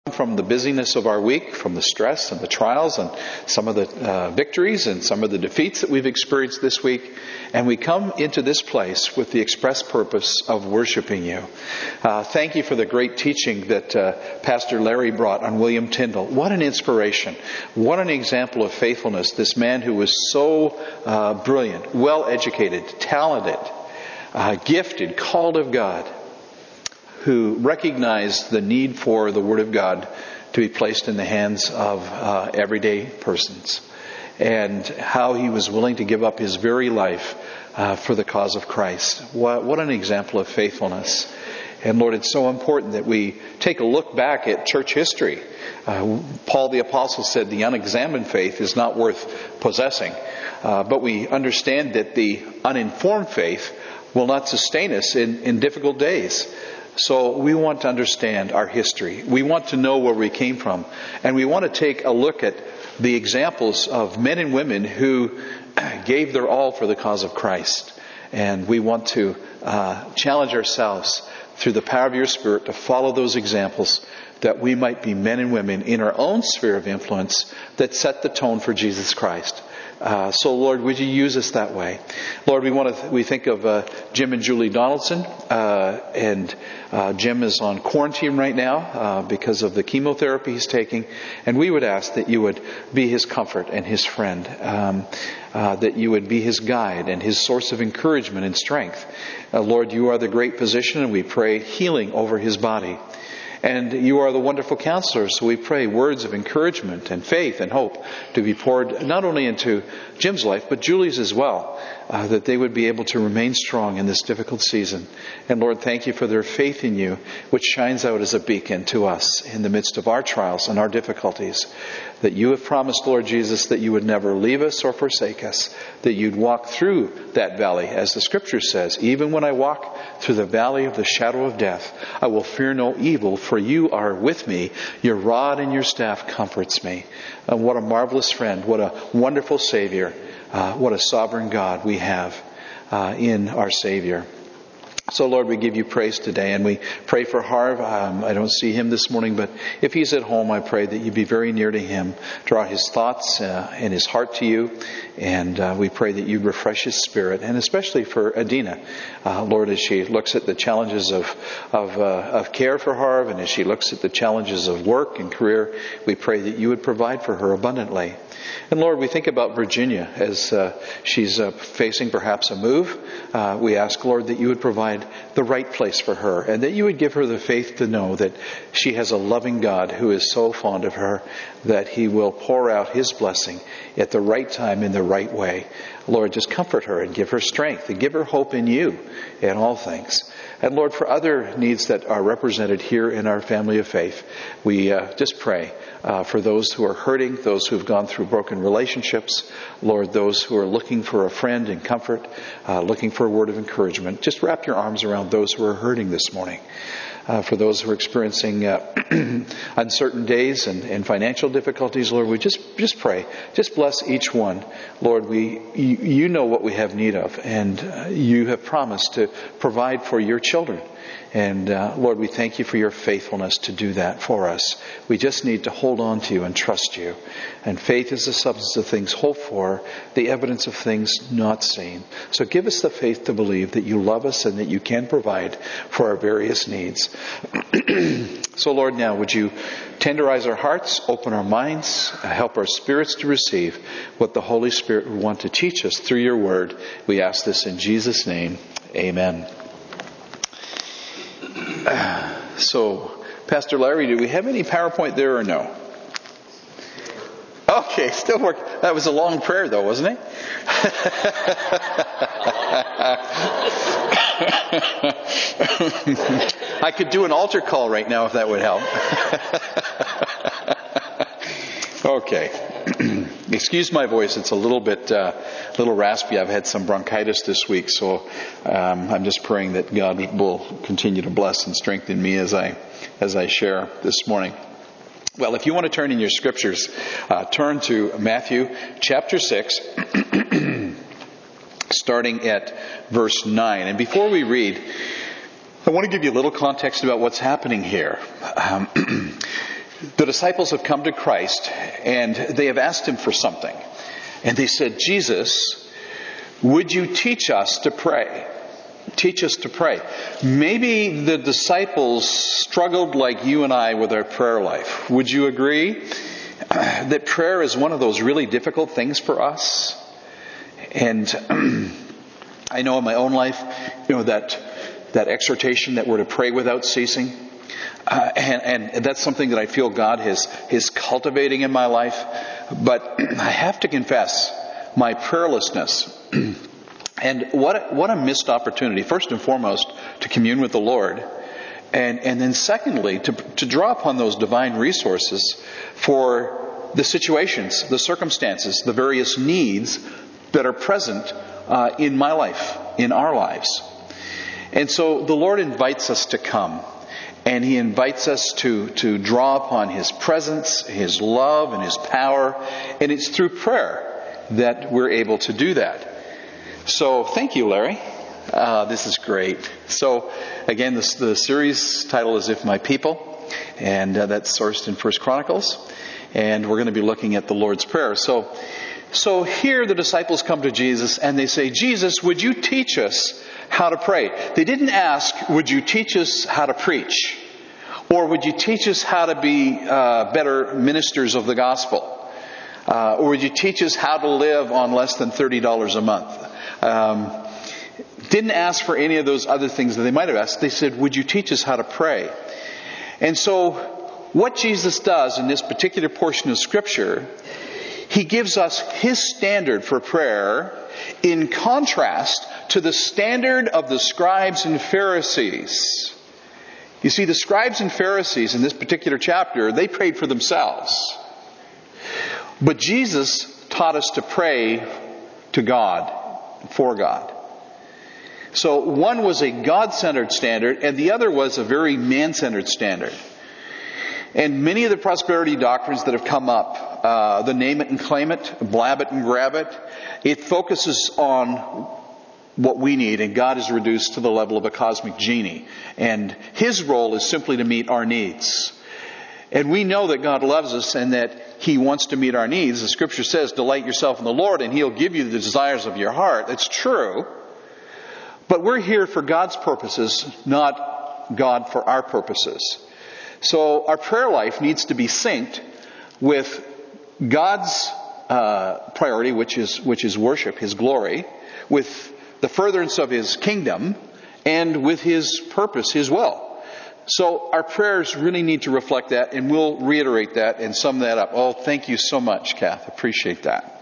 From the busyness of our week, from the stress and the trials and some of the victories and some of the defeats that we've experienced this week. And we come into this place with the express purpose of worshiping you. Thank you for the great teaching that Pastor Larry brought on William Tyndale. What an inspiration. What an example of faithfulness. This man who was so brilliant, well-educated, talented, gifted, called of God, who recognized the need for the Word of God to be placed in the hands of everyday persons, and how he was willing to give up his very life for the cause of Christ. What an example of faithfulness. And Lord, it's so important that we take a look back at church history. Paul the Apostle said the unexamined faith is not worth possessing. But we understand that the uninformed faith will not sustain us in difficult days. So we want to understand our history. We want to know where we came from. And we want to take a look at the examples of men and women who gave their all for the cause of Christ. And we want to challenge ourselves through the power of your Spirit to follow those examples, that we might be men and women in our own sphere of influence that set the tone for Jesus Christ. So Lord, would you use us that way? Lord, we think of Jim and Julie Donaldson, and Jim is on quarantine right now because of the chemotherapy he's taking, and we would ask that you would be his comfort and his friend, that you would be his guide and his source of encouragement and strength. Lord, you are the great physician, and we pray healing over his body. And you are the wonderful counselor, so we pray words of encouragement and faith and hope to be poured not only into Jim's life, but Julie's as well, that they would be able to remain strong in this difficult season. And Lord, thank you for their faith in you, which shines out as a beacon to us in the midst of our trials and our difficulties. That you have promised, Lord Jesus, that you would never leave us or forsake us, that you'd walk through that valley, as the Scripture says, even when I walk through the valley of the shadow of death, I will fear no evil, for you are with me. Your rod and your staff comforts me. What a marvelous friend. What a wonderful Savior. What a sovereign God we have in our Savior. So Lord, we give you praise today, and we pray for Harv. I don't see him this morning, but if he's at home, I pray that you be very near to him. Draw his thoughts and his heart to you, and we pray that you refresh his spirit, and especially for Adina, Lord, as she looks at the challenges of care for Harv, and as she looks at the challenges of work and career, we pray that you would provide for her abundantly. And Lord, we think about Virginia as she's facing perhaps a move. We ask, Lord, that you would provide the right place for her, and that you would give her the faith to know that she has a loving God who is so fond of her that he will pour out his blessing at the right time in the right way. Lord, just comfort her and give her strength and give her hope in you in all things. And Lord, for other needs that are represented here in our family of faith, we just pray for those who are hurting, those who have gone through broken relationships, Lord, those who are looking for a friend and comfort, looking for a word of encouragement. Just wrap your arms around those who are hurting this morning. For those who are experiencing uncertain days and financial difficulties, Lord, we just pray. Just bless each one. Lord, you know what we have need of, and you have promised to provide for your children. And Lord, we thank you for your faithfulness to do that for us. We just need to hold on to you and trust you. And faith is the substance of things hoped for, the evidence of things not seen. So give us the faith to believe that you love us and that you can provide for our various needs. So Lord, now would you tenderize our hearts, open our minds, help our spirits to receive what the Holy Spirit would want to teach us through your word. We ask this in Jesus' name. Amen. So, Pastor Larry, do we have any PowerPoint there or no? Okay, still work. That was a long prayer though, wasn't it? I could do an altar call right now if that would help. Okay. Excuse my voice, it's a little raspy. I've had some bronchitis this week, so I'm just praying that God will continue to bless and strengthen me as I share this morning. Well, if you want to turn in your scriptures, turn to Matthew chapter 6, starting at verse 9. And before we read, I want to give you a little context about what's happening here. The disciples have come to Christ and they have asked him for something. And they said, Jesus, would you teach us to pray? Teach us to pray. Maybe the disciples struggled like you and I with our prayer life. Would you agree that prayer is one of those really difficult things for us? And I know in my own life, that exhortation that we're to pray without ceasing. And that's something that I feel God is cultivating in my life. But I have to confess my prayerlessness. And what a missed opportunity, first and foremost, to commune with the Lord. And then secondly, to draw upon those divine resources for the situations, the circumstances, the various needs that are present in my life, in our lives. And so the Lord invites us to come. And He invites us to draw upon His presence, His love, and His power. And it's through prayer that we're able to do that. So thank you, Larry. This is great. So again, the series title is If My People. And that's sourced in 1 Chronicles. And we're going to be looking at the Lord's Prayer. So here the disciples come to Jesus and they say, Jesus, would you teach us how to pray? They didn't ask, would you teach us how to preach? Or would you teach us how to be better ministers of the gospel? Or would you teach us how to live on less than $30 a month? Didn't ask for any of those other things that they might have asked. They said, would you teach us how to pray? And so what Jesus does in this particular portion of Scripture, He gives us His standard for prayer in contrast to the standard of the scribes and Pharisees. You see, the scribes and Pharisees in this particular chapter, they prayed for themselves. But Jesus taught us to pray to God, for God. So one was a God-centered standard and the other was a very man-centered standard. And many of the prosperity doctrines that have come up, the name it and claim it, blab it and grab it, it focuses on what we need, and God is reduced to the level of a cosmic genie. And His role is simply to meet our needs. And we know that God loves us and that He wants to meet our needs. The Scripture says, delight yourself in the Lord and He'll give you the desires of your heart. That's true. But we're here for God's purposes, not God for our purposes. So our prayer life needs to be synced with God's priority, which is worship, His glory, with the furtherance of His kingdom, and with His purpose, His will. So our prayers really need to reflect that, and we'll reiterate that and sum that up. Oh, thank you so much, Kath. Appreciate that.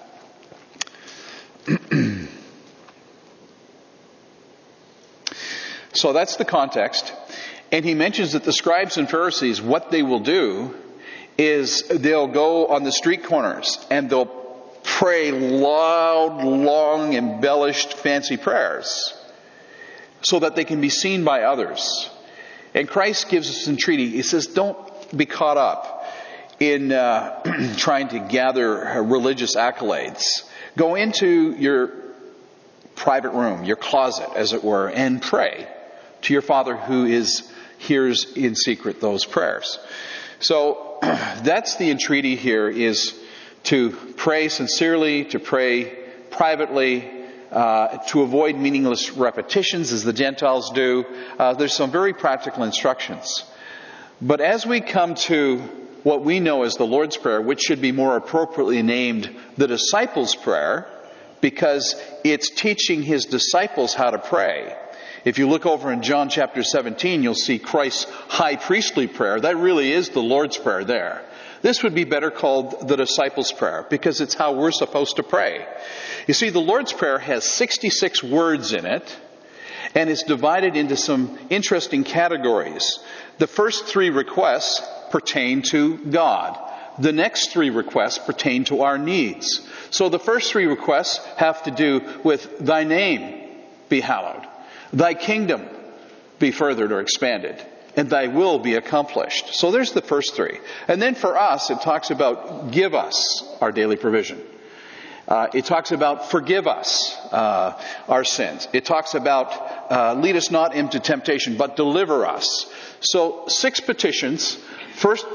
So that's the context. And he mentions that the scribes and Pharisees, what they will do is they'll go on the street corners and they'll pray loud, long, embellished, fancy prayers so that they can be seen by others. And Christ gives us an entreaty. He says, don't be caught up in trying to gather religious accolades. Go into your private room, your closet, as it were, and pray to your Father who hears in secret those prayers. So that's the entreaty here, is to pray sincerely, to pray privately, to avoid meaningless repetitions as the Gentiles do. There's some very practical instructions. But as we come to what we know as the Lord's Prayer, which should be more appropriately named the Disciples' Prayer, because it's teaching His disciples how to pray. If you look over in John chapter 17, you'll see Christ's high priestly prayer. That really is the Lord's Prayer there. This would be better called the Disciples' Prayer, because it's how we're supposed to pray. You see, the Lord's Prayer has 66 words in it, and it's divided into some interesting categories. The first 3 requests pertain to God. The next 3 requests pertain to our needs. So the first 3 requests have to do with Thy name be hallowed, Thy kingdom be furthered or expanded, and Thy will be accomplished. So there's the first 3. And then for us, it talks about give us our daily provision. It talks about forgive us our sins. It talks about lead us not into temptation, but deliver us. So 6 petitions. First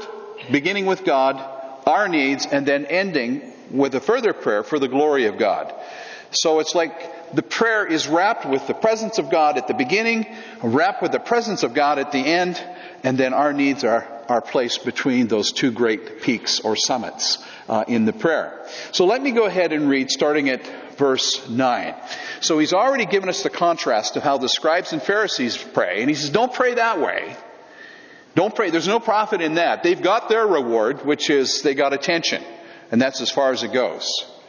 beginning with God, our needs, and then ending with a further prayer for the glory of God. So it's like the prayer is wrapped with the presence of God at the beginning, wrapped with the presence of God at the end, and then our needs are placed between those two great peaks or summits in the prayer. So let me go ahead and read starting at verse 9. So he's already given us the contrast of how the scribes and Pharisees pray. And he says, don't pray that way. Don't pray. There's no profit in that. They've got their reward, which is they got attention. And that's as far as it goes.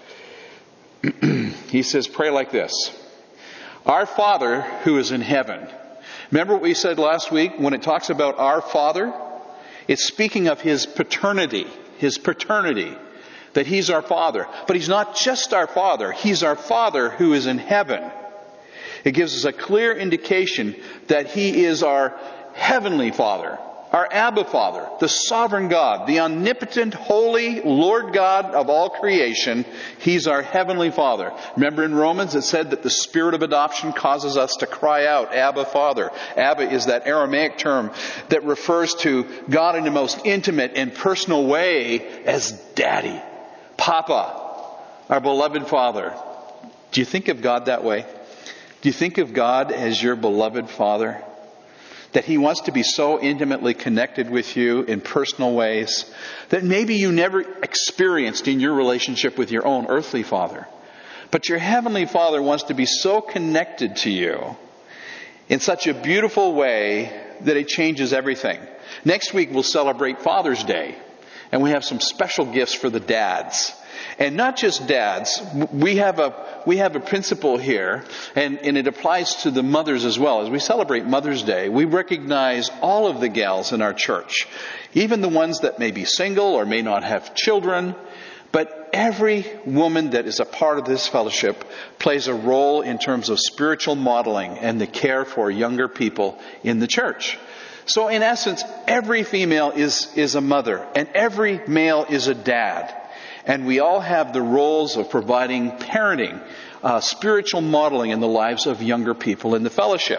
He says, pray like this. Our Father who is in heaven. Remember what we said last week when it talks about our Father? It's speaking of His paternity. His paternity. That He's our Father. But He's not just our Father. He's our Father who is in heaven. It gives us a clear indication that He is our Heavenly Father. Our Abba Father, the sovereign God, the omnipotent, holy Lord God of all creation. He's our Heavenly Father. Remember in Romans it said that the Spirit of adoption causes us to cry out, Abba Father. Abba is that Aramaic term that refers to God in the most intimate and personal way as Daddy, Papa, our beloved Father. Do you think of God that way? Do you think of God as your beloved Father? That He wants to be so intimately connected with you in personal ways that maybe you never experienced in your relationship with your own earthly father. But your Heavenly Father wants to be so connected to you in such a beautiful way that it changes everything. Next week we'll celebrate Father's Day. And we have some special gifts for the dads. And not just dads. We have a principle here, and it applies to the mothers as well. As we celebrate Mother's Day, we recognize all of the gals in our church. Even the ones that may be single or may not have children. But every woman that is a part of this fellowship plays a role in terms of spiritual modeling and the care for younger people in the church. So in essence, every female is a mother and every male is a dad. And we all have the roles of providing parenting, spiritual modeling in the lives of younger people in the fellowship.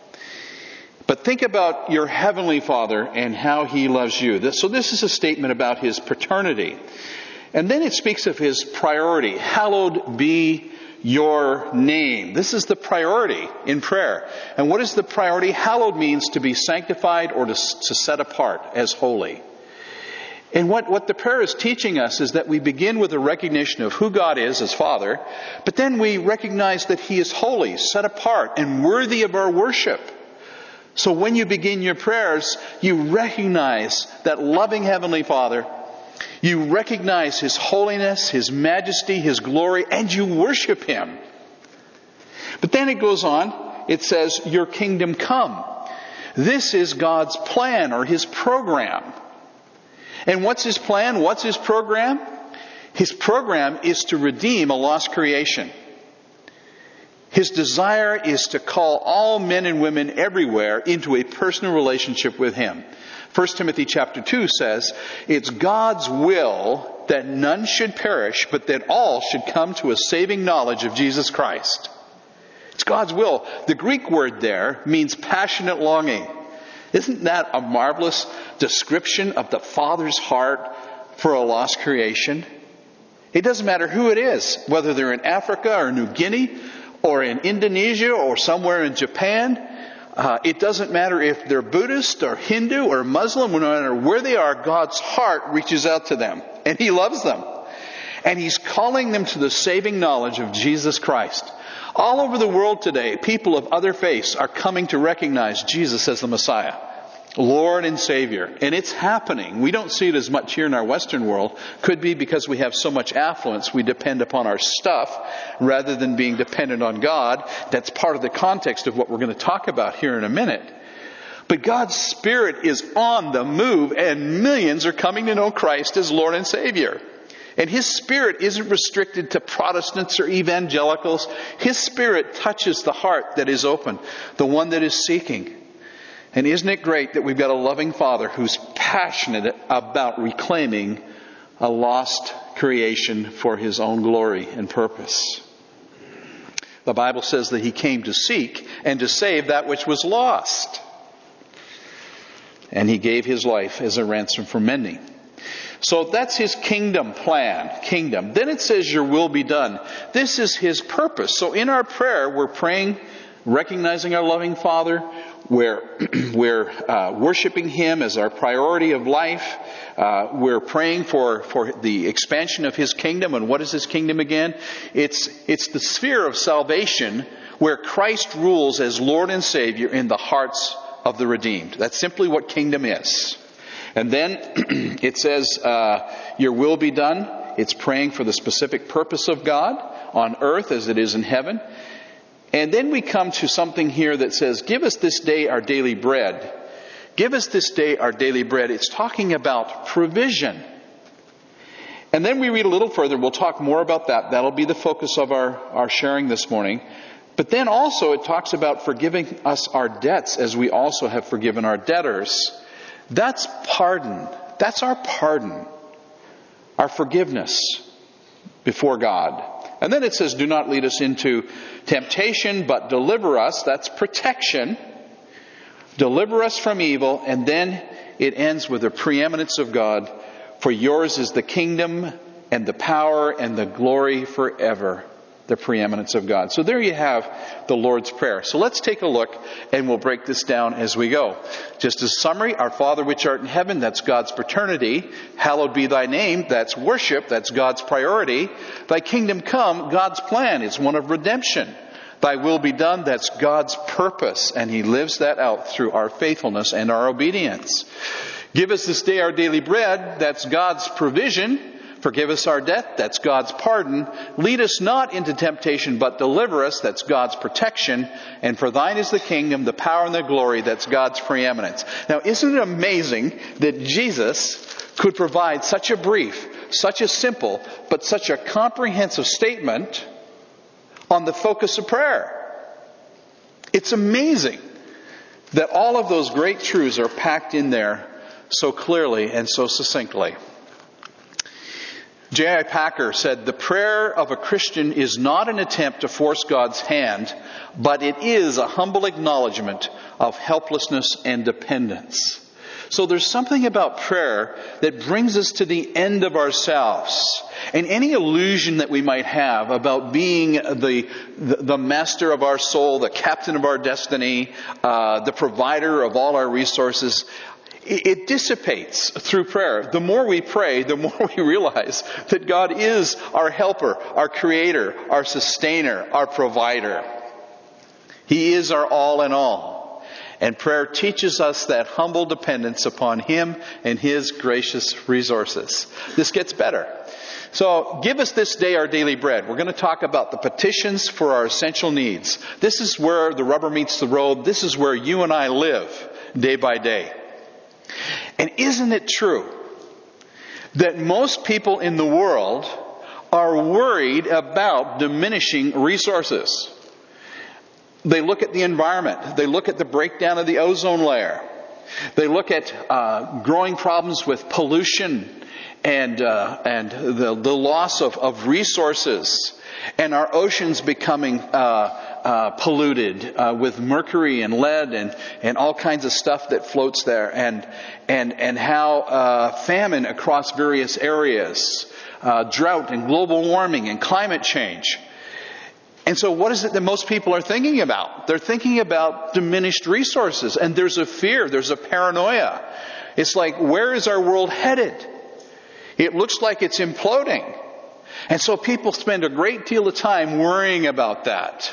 But think about your Heavenly Father and how He loves you. So this is a statement about His paternity. And then it speaks of His priority. Hallowed be your name. This is the priority in prayer. And what is the priority? Hallowed means to be sanctified or to set apart as holy. And what the prayer is teaching us is that we begin with a recognition of who God is as Father, but then we recognize that He is holy, set apart, and worthy of our worship. So when you begin your prayers, you recognize that loving Heavenly Father. You recognize His holiness, His majesty, His glory, and you worship Him. But then it goes on, it says, your kingdom come. This is God's plan or His program. And what's His plan? What's His program? His program is to redeem a lost creation. His desire is to call all men and women everywhere into a personal relationship with Him. 1 Timothy chapter 2 says, it's God's will that none should perish, but that all should come to a saving knowledge of Jesus Christ. It's God's will. The Greek word there means passionate longing. Isn't that a marvelous description of the Father's heart for a lost creation? It doesn't matter who it is, whether they're in Africa or New Guinea or in Indonesia or somewhere in Japan. It doesn't matter if they're Buddhist or Hindu or Muslim. No matter where they are, God's heart reaches out to them. And He loves them. And He's calling them to the saving knowledge of Jesus Christ. All over the world today, people of other faiths are coming to recognize Jesus as the Messiah, Lord and Savior. And it's happening. We don't see it as much here in our Western world. Could be because we have so much affluence, we depend upon our stuff rather than being dependent on God. That's part of the context of what we're going to talk about here in a minute. But God's Spirit is on the move and millions are coming to know Christ as Lord and Savior. And His Spirit isn't restricted to Protestants or evangelicals. His Spirit touches the heart that is open, the one that is seeking. And isn't it great that we've got a loving Father who's passionate about reclaiming a lost creation for His own glory and purpose? The Bible says that He came to seek and to save that which was lost. And He gave His life as a ransom for many. So that's his kingdom plan. Kingdom. Then it says, your will be done. This is his purpose. So in our prayer, we're praying, recognizing our loving Father. We're worshiping him as our priority of life. We're praying for the expansion of his kingdom. And what is his kingdom again? It's the sphere of salvation where Christ rules as Lord and Savior in the hearts of the redeemed. That's simply what kingdom is. And then it says, your will be done. It's praying for the specific purpose of God on earth as it is in heaven. And then we come to something here that says, give us this day our daily bread. Give us this day our daily bread. It's talking about provision. And then we read a little further. We'll talk more about that. That'll be the focus of our sharing this morning. But then also it talks about forgiving us our debts as we also have forgiven our debtors. That's pardon. That's our pardon. Our forgiveness before God. And then it says, do not lead us into temptation, but deliver us. That's protection. Deliver us from evil. And then it ends with the preeminence of God. For yours is the kingdom and the power and the glory forever. The preeminence of God. So there you have the Lord's Prayer. So let's take a look and we'll break this down as we go. Just as a summary, our Father which art in heaven, that's God's paternity. Hallowed be thy name, that's worship, that's God's priority. Thy kingdom come, God's plan, it's one of redemption. Thy will be done, that's God's purpose, and he lives that out through our faithfulness and our obedience. Give us this day our daily bread, that's God's provision. Forgive us our debt, that's God's pardon. Lead us not into temptation, but deliver us, that's God's protection. And for thine is the kingdom, the power and the glory, that's God's preeminence. Now, isn't it amazing that Jesus could provide such a brief, such a simple, but such a comprehensive statement on the focus of prayer? It's amazing that all of those great truths are packed in there so clearly and so succinctly. J.I. Packer said, the prayer of a Christian is not an attempt to force God's hand, but it is a humble acknowledgement of helplessness and dependence. So there's something about prayer that brings us to the end of ourselves. And any illusion that we might have about being the master of our soul, the captain of our destiny, the provider of all our resources, it dissipates through prayer. The more we pray, the more we realize that God is our helper, our creator, our sustainer, our provider. He is our all in all. And prayer teaches us that humble dependence upon him and his gracious resources. This gets better. So, give us this day our daily bread. We're going to talk about the petitions for our essential needs. This is where the rubber meets the road. This is where you and I live day by day. And isn't it true that most people in the world are worried about diminishing resources? They look at the environment. They look at the breakdown of the ozone layer. They look at growing problems with pollution and the loss of resources, and our oceans becoming polluted with mercury and lead and all kinds of stuff that floats there, and how famine across various areas, drought and global warming and climate change. And so what is it that most people are thinking about? They're thinking about diminished resources, and there's a fear, there's a paranoia. It's like, where is our world headed? It looks like it's imploding. And so people spend a great deal of time worrying about that.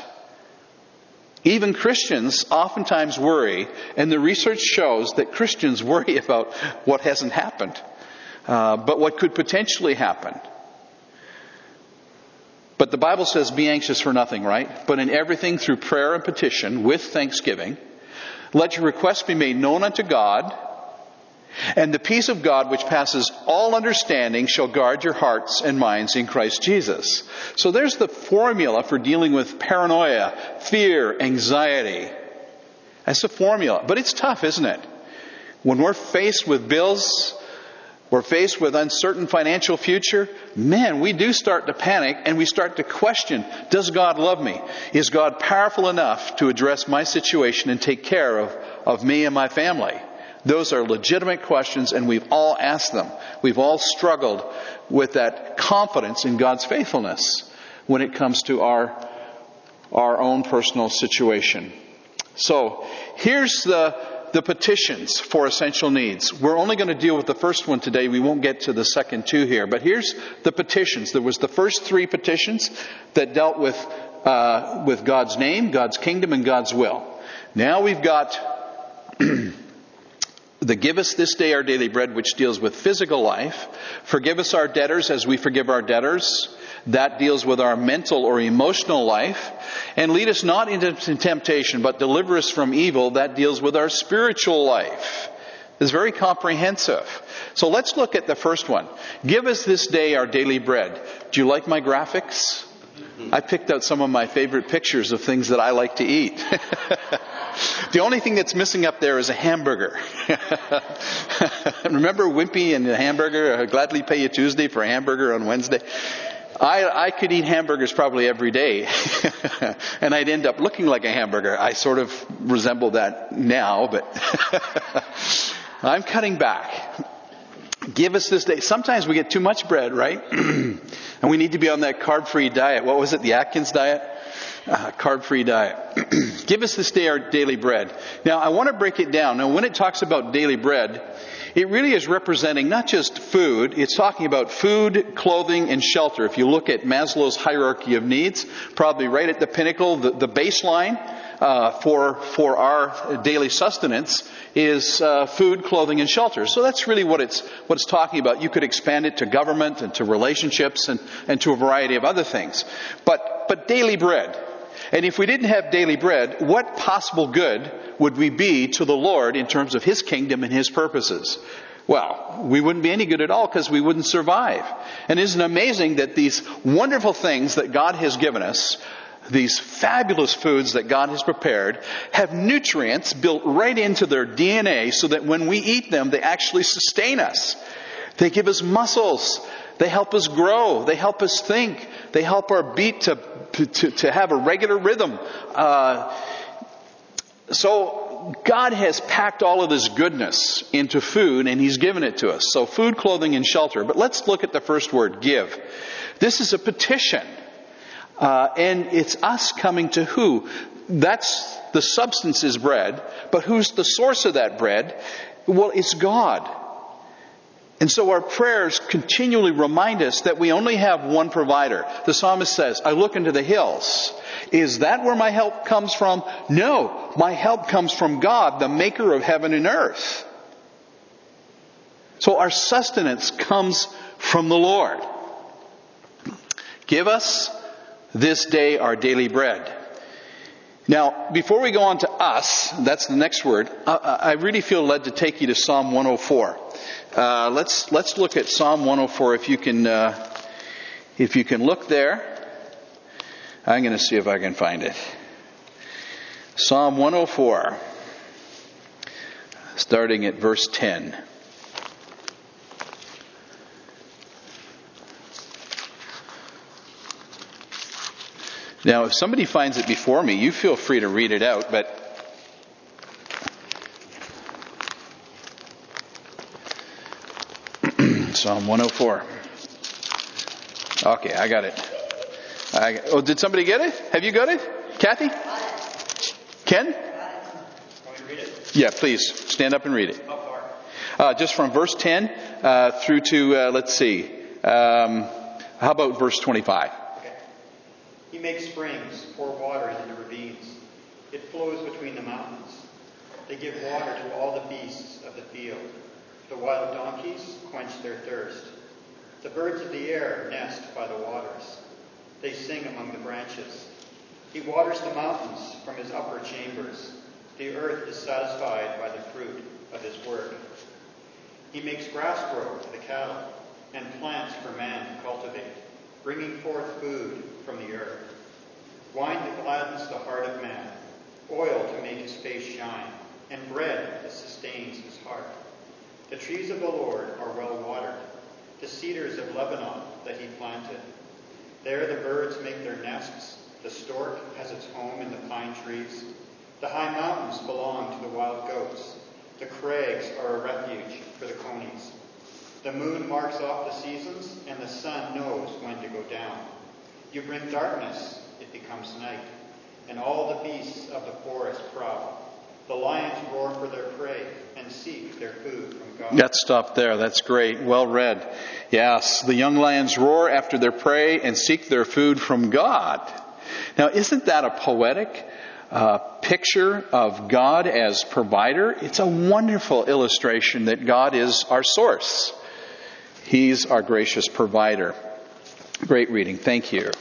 Even Christians oftentimes worry, and the research shows that Christians worry about what hasn't happened, but what could potentially happen. But the Bible says, be anxious for nothing, right? But in everything through prayer and petition with thanksgiving, let your requests be made known unto God, and the peace of God which passes all understanding shall guard your hearts and minds in Christ Jesus. So there's the formula for dealing with paranoia, fear, anxiety. That's the formula. But it's tough, isn't it? When we're faced with bills, we're faced with uncertain financial future, man, we do start to panic and we start to question, does God love me? Is God powerful enough to address my situation and take care of me and my family? Those are legitimate questions, and we've all asked them. We've all struggled with that confidence in God's faithfulness when it comes to our own personal situation. So, here's the petitions for essential needs. We're only going to deal with the first one today. We won't get to the second two here. But here's the petitions. There was the first three petitions that dealt with God's name, God's kingdom, and God's will. Now we've got the give us this day our daily bread, which deals with physical life. Forgive us our debtors as we forgive our debtors. That deals with our mental or emotional life. And lead us not into temptation, but deliver us from evil. That deals with our spiritual life. It's very comprehensive. So let's look at the first one. Give us this day our daily bread. Do you like my graphics? I picked out some of my favorite pictures of things that I like to eat. The only thing that's missing up there is a hamburger. Remember Wimpy and the hamburger? I'd gladly pay you Tuesday for a hamburger on Wednesday. I could eat hamburgers probably every day. And I'd end up looking like a hamburger. I sort of resemble that now, but I'm cutting back. Give us this day. Sometimes we get too much bread, right? And we need to be on that carb-free diet. What was it? The Atkins diet? Carb-free diet. Give us this day our daily bread. Now, I want to break it down. Now, when it talks about daily bread, it really is representing not just food. It's talking about food, clothing, and shelter. If you look at Maslow's hierarchy of needs, probably right at the pinnacle, the baseline for our daily sustenance is food, clothing, and shelter. So that's really what it's talking about. You could expand it to government and to relationships and to a variety of other things. But daily bread. And if we didn't have daily bread, what possible good would we be to the Lord in terms of His kingdom and His purposes? Well, we wouldn't be any good at all because we wouldn't survive. And isn't it amazing that these wonderful things that God has given us, these fabulous foods that God has prepared, have nutrients built right into their DNA so that when we eat them, they actually sustain us. They give us muscles. They help us grow. They help us think. They help our beat to have a regular rhythm. So God has packed all of this goodness into food, and He's given it to us. So food, clothing, and shelter. But let's look at the first word, give. This is a petition. And it's us coming to who? That's the substance is bread. But who's the source of that bread? Well, it's God. And so our prayers continually remind us that we only have one provider. The psalmist says, I look into the hills. Is that where my help comes from? No, my help comes from God, the maker of heaven and earth. So our sustenance comes from the Lord. Give us this day our daily bread. Now, before we go on to us, that's the next word, I really feel led to take you to Psalm 104. Let's look at Psalm 104 if you can look there. I'm going to see if I can find it. Psalm 104, starting at verse 10. Now, if somebody finds it before me, you feel free to read it out, but Psalm 104. Okay, I got it. Did somebody get it? Have you got it? Kathy? Ken? Want me to read it? Yeah, please. Stand up and read it. How far? Just from verse 10 through to, let's see. How about verse 25? Okay. He makes springs, pour waters into ravines. It flows between the mountains. They give water to all the beasts of the field. The wild donkeys quench their thirst. The birds of the air nest by the waters. They sing among the branches. He waters the mountains from his upper chambers. The earth is satisfied by the fruit of his work. He makes grass grow for the cattle and plants for man to cultivate, bringing forth food from the earth. Wine that gladdens the heart of man, oil to make his face shine, and bread that sustains his heart. The trees of the Lord are well watered, the cedars of Lebanon that he planted. There the birds make their nests. The stork has its home in the pine trees. The high mountains belong to the wild goats. The crags are a refuge for the conies. The moon marks off the seasons, and the sun knows when to go down. You bring darkness, it becomes night, and all the beasts of the forest prowl. The lions roar for their prey and seek their food from God. That stop there. That's great. Well read. Yes, the young lions roar after their prey and seek their food from God. Now, isn't that a poetic picture of God as provider? It's a wonderful illustration that God is our source. He's our gracious provider. Great reading. Thank you.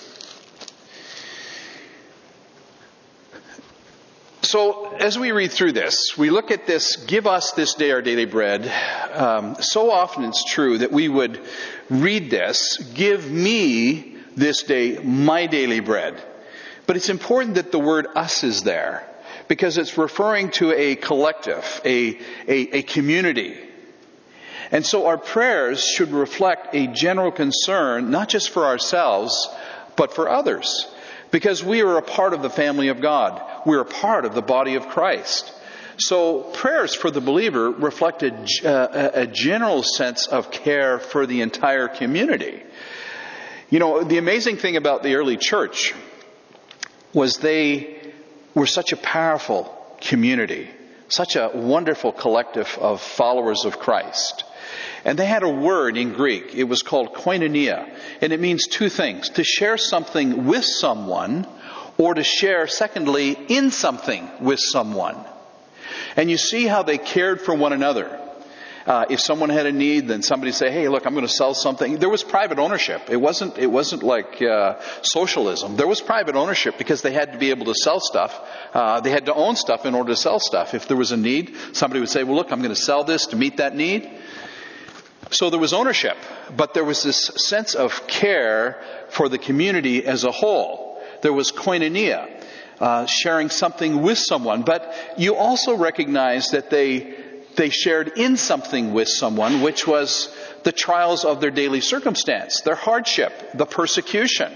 So as we read through this, we look at this, give us this day our daily bread. So often it's true that we would read this, give me this day my daily bread. But it's important that the word us is there, because it's referring to a collective, a community. And so our prayers should reflect a general concern, not just for ourselves, but for others. Because we are a part of the family of God. We're a part of the body of Christ. So prayers for the believer reflect a general sense of care for the entire community. You know, the amazing thing about the early church was they were such a powerful community, such a wonderful collective of followers of Christ. And they had a word in Greek. It was called koinonia. And it means two things: to share something with someone, or to share, secondly, in something with someone. And you see how they cared for one another. If someone had a need, then somebody say, hey, look, I'm going to sell something. There was private ownership. It wasn't like socialism. There was private ownership because they had to be able to sell stuff. They had to own stuff in order to sell stuff. If there was a need, somebody would say, well, look, I'm going to sell this to meet that need. So there was ownership, but there was this sense of care for the community as a whole. There was koinonia, sharing something with someone. But you also recognize that they shared in something with someone, which was the trials of their daily circumstance, their hardship, the persecution.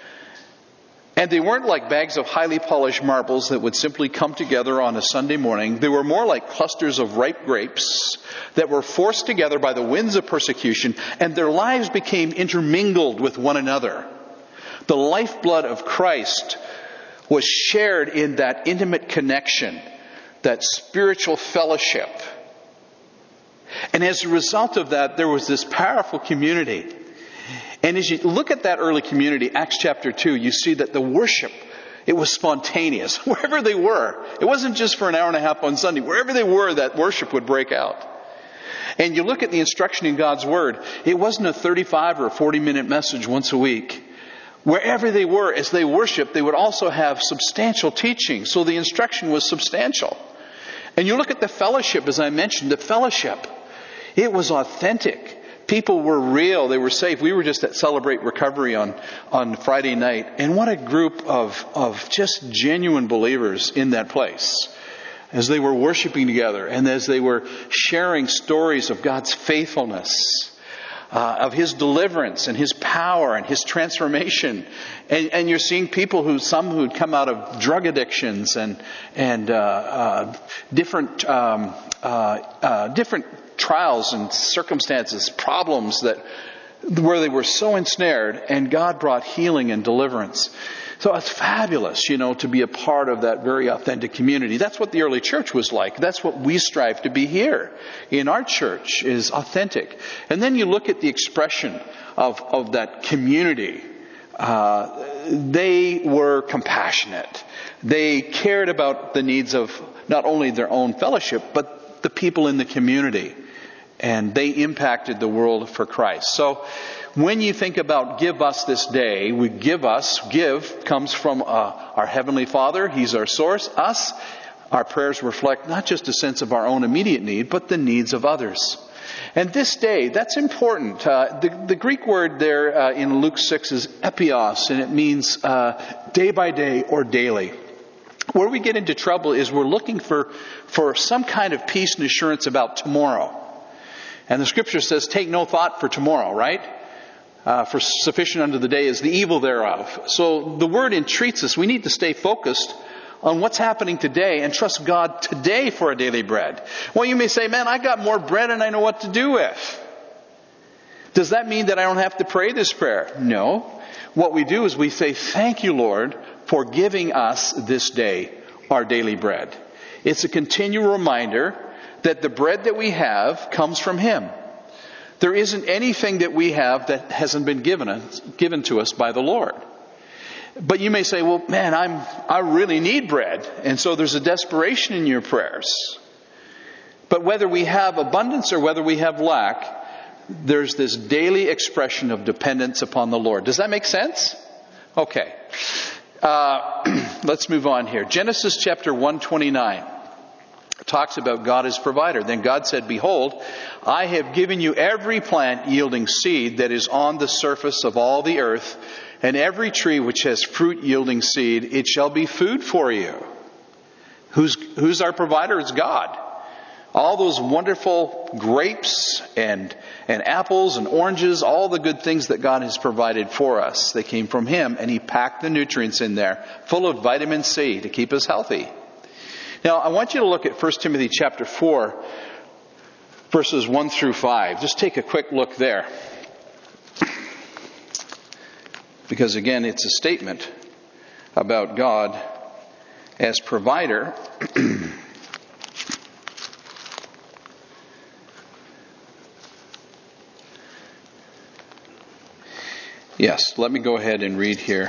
And they weren't like bags of highly polished marbles that would simply come together on a Sunday morning. They were more like clusters of ripe grapes that were forced together by the winds of persecution, and their lives became intermingled with one another. The lifeblood of Christ was shared in that intimate connection, that spiritual fellowship. And as a result of that, there was this powerful community. And as you look at that early community, Acts chapter 2, you see that the worship, it was spontaneous. Wherever they were, it wasn't just for an hour and a half on Sunday. Wherever they were, that worship would break out. And you look at the instruction in God's Word, it wasn't a 35 or a 40-minute message once a week. Wherever they were, as they worshiped, they would also have substantial teaching. So the instruction was substantial. And you look at the fellowship, as I mentioned, the fellowship. It was authentic. People were real. They were safe. We were just at Celebrate Recovery on Friday night. And what a group of just genuine believers in that place. As they were worshiping together and as they were sharing stories of God's faithfulness, of His deliverance and His power and His transformation. And you're seeing people some who'd come out of drug addictions and different trials and circumstances, problems where they were so ensnared, and God brought healing and deliverance. So it's fabulous, to be a part of that very authentic community. That's what the early church was like. That's what we strive to be here in our church, is authentic. And then you look at the expression of that community. They were compassionate. They cared about the needs of not only their own fellowship, but the people in the community. And they impacted the world for Christ. So when you think about give us this day, give comes from our Heavenly Father. He's our source. Us, our prayers reflect not just a sense of our own immediate need, but the needs of others. And this day, that's important. The Greek word there in Luke 6 is epios, and it means day by day or daily. Where we get into trouble is we're looking for some kind of peace and assurance about tomorrow. And the Scripture says, take no thought for tomorrow, right? For sufficient unto the day is the evil thereof. So the Word entreats us. We need to stay focused on what's happening today and trust God today for a daily bread. Well, you may say, man, I got more bread and I know what to do with. Does that mean that I don't have to pray this prayer? No. What we do is we say, thank you, Lord, for giving us this day our daily bread. It's a continual reminder that the bread that we have comes from Him. There isn't anything that we have that hasn't been given to us by the Lord. But you may say, well, man, I really need bread. And so there's a desperation in your prayers. But whether we have abundance or whether we have lack, there's this daily expression of dependence upon the Lord. Does that make sense? Okay. Let's move on here. Genesis chapter 129 talks about God as provider. Then God said, behold, I have given you every plant yielding seed that is on the surface of all the earth, and every tree which has fruit yielding seed, it shall be food for you. Who's our provider? It's God. All those wonderful grapes and apples and oranges, all the good things that God has provided for us, they came from Him, and He packed the nutrients in there, full of vitamin C to keep us healthy. Now, I want you to look at 1 Timothy chapter 4, verses 1 through 5. Just take a quick look there. Because again, it's a statement about God as provider. Yes, let me go ahead and read here.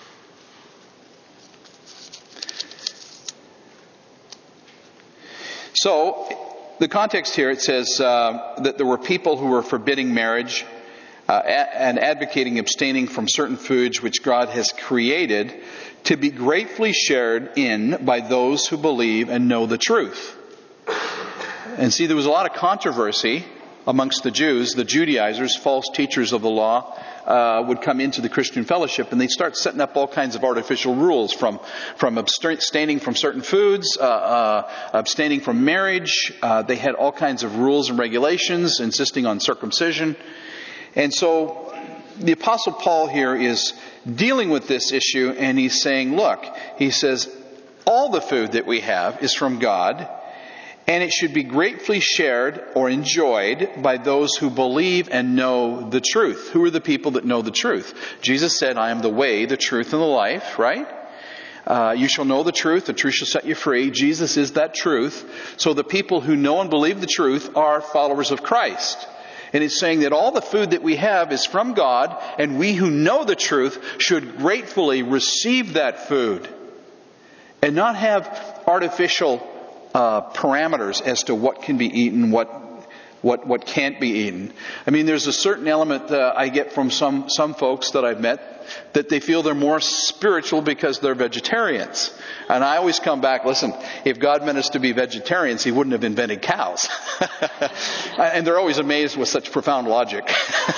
So, the context here, it says that there were people who were forbidding marriage and advocating abstaining from certain foods which God has created to be gratefully shared in by those who believe and know the truth. And see, there was a lot of controversy amongst the Jews. The Judaizers, false teachers of the law, would come into the Christian fellowship, and they'd start setting up all kinds of artificial rules from abstaining from certain foods, abstaining from marriage. They had all kinds of rules and regulations, insisting on circumcision. And so the Apostle Paul here is dealing with this issue, and he's saying, look, he says, all the food that we have is from God, and it should be gratefully shared or enjoyed by those who believe and know the truth. Who are the people that know the truth? Jesus said, I am the way, the truth, and the life, right? You shall know the truth shall set you free. Jesus is that truth. So the people who know and believe the truth are followers of Christ. And it's saying that all the food that we have is from God, and we who know the truth should gratefully receive that food and not have artificial parameters as to what can be eaten, what can't be eaten. I mean, there's a certain element I get from some folks that I've met that they feel they're more spiritual because they're vegetarians. And I always come back, listen, if God meant us to be vegetarians, He wouldn't have invented cows. And they're always amazed with such profound logic.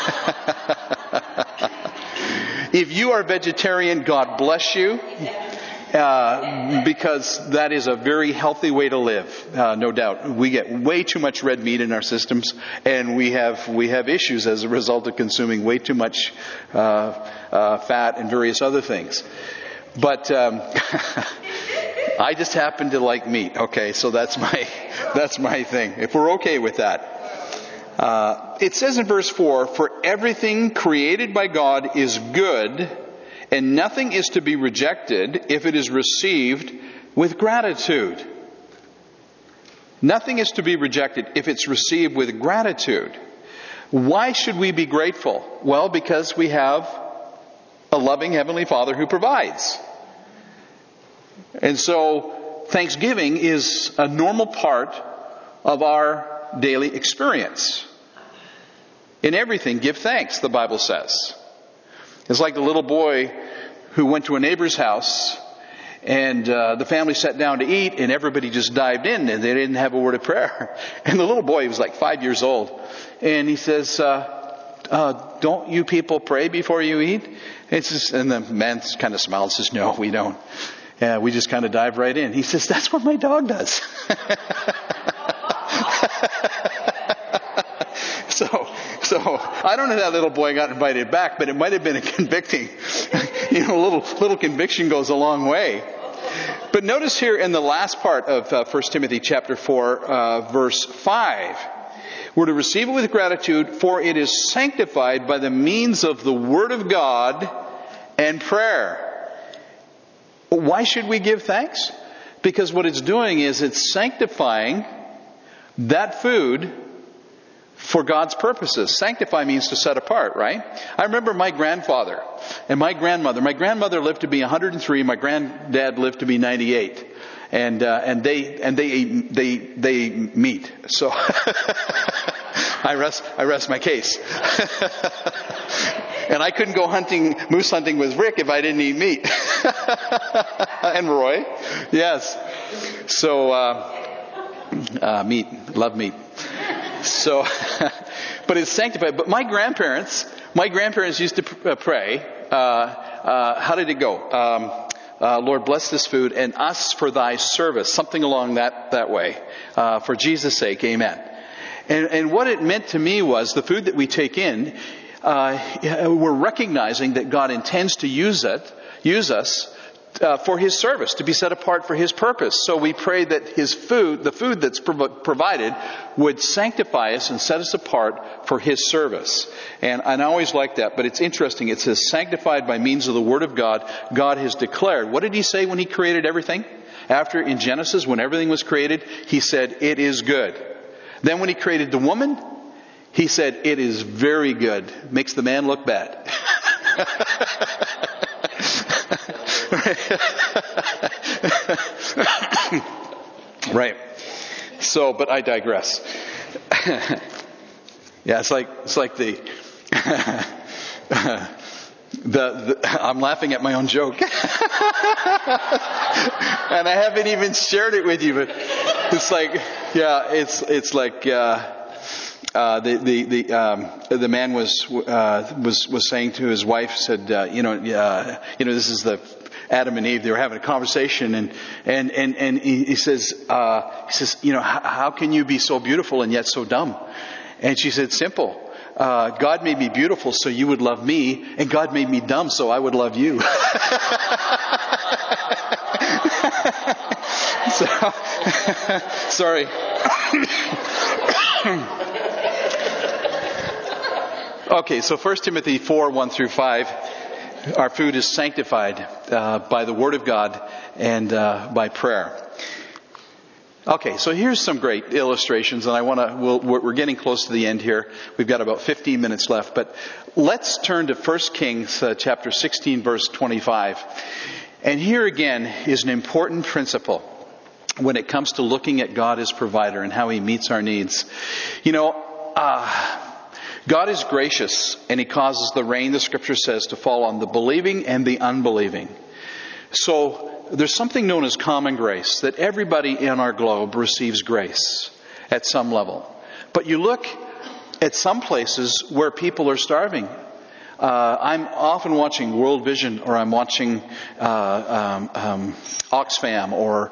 If you are vegetarian, God bless you. Because that is a very healthy way to live, no doubt. We get way too much red meat in our systems, and we have issues as a result of consuming way too much fat and various other things. But I just happen to like meat. Okay, so that's my thing. If we're okay with that, it says in verse 4, "For everything created by God is good, and nothing is to be rejected if it is received with gratitude." Nothing is to be rejected if it's received with gratitude. Why should we be grateful? Well, because we have a loving Heavenly Father who provides. And so, thanksgiving is a normal part of our daily experience. In everything, give thanks, the Bible says. It's like the little boy who went to a neighbor's house, and the family sat down to eat, and everybody just dived in, and they didn't have a word of prayer. And the little boy, he was like 5 years old, and he says, don't you people pray before you eat? And the man kind of smiled and says, no, we don't. Yeah, we just kind of dive right in. He says, that's what my dog does. So I don't know how that little boy got invited back, but it might have been a convicting. A little conviction goes a long way. But notice here in the last part of 1 Timothy chapter 4, verse 5, we're to receive it with gratitude, for it is sanctified by the means of the Word of God and prayer. Why should we give thanks? Because what it's doing is it's sanctifying that food for God's purposes. Sanctify means to set apart, right? I remember my grandfather and my grandmother. My grandmother lived to be 103. My granddad lived to be 98. And they ate meat. So I rest my case. And I couldn't go moose hunting with Rick if I didn't eat meat. And Roy. Yes. So, meat. Love meat. So, but it's sanctified. But my grandparents used to pray, how did it go? Lord, bless this food and us for thy service. Something along that way. For Jesus' sake, amen. And what it meant to me was the food that we take in, we're recognizing that God intends to use us for His service, to be set apart for His purpose. So we pray that the food that's provided, would sanctify us and set us apart for His service. And I always like that, but it's interesting. It says sanctified by means of the Word of God. God has declared. What did He say when He created everything? After, in Genesis, when everything was created, He said, it is good. Then when He created the woman, He said, it is very good. Makes the man look bad. Right. So, but I digress. Yeah, it's like the I'm laughing at my own joke. And I haven't even shared it with you, but it's like, yeah, it's like, the man was saying to his wife, said, this is the Adam and Eve. They were having a conversation, and he says, how can you be so beautiful and yet so dumb? And she said, simple. God made me beautiful so you would love me, and God made me dumb so I would love you. Sorry. Okay, so 1 Timothy 4, 1 through 5. Our food is sanctified by the Word of God and by prayer. Okay, so here's some great illustrations, and we're getting close to the end here. We've got about 15 minutes left, but let's turn to 1 Kings chapter 16, verse 25. And here again is an important principle when it comes to looking at God as provider and how He meets our needs. God is gracious, and He causes the rain, the Scripture says, to fall on the believing and the unbelieving. So there's something known as common grace, that everybody in our globe receives grace at some level. But you look at some places where people are starving. I'm often watching World Vision, or I'm watching Oxfam, or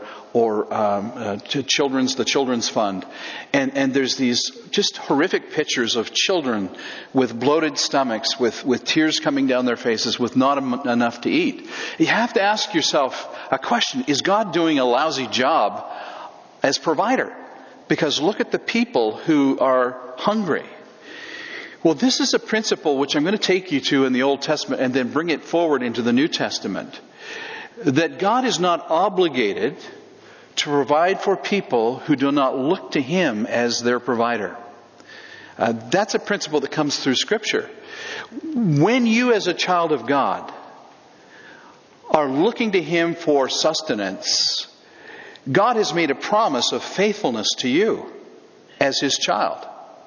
the Children's Fund, and there's these just horrific pictures of children with bloated stomachs, with tears coming down their faces, with not enough to eat. You have to ask yourself a question: is God doing a lousy job as provider? Because look at the people who are hungry. Well, this is a principle which I'm going to take you to in the Old Testament and then bring it forward into the New Testament. That God is not obligated to provide for people who do not look to Him as their provider. That's a principle that comes through Scripture. When you as a child of God are looking to Him for sustenance, God has made a promise of faithfulness to you as His child.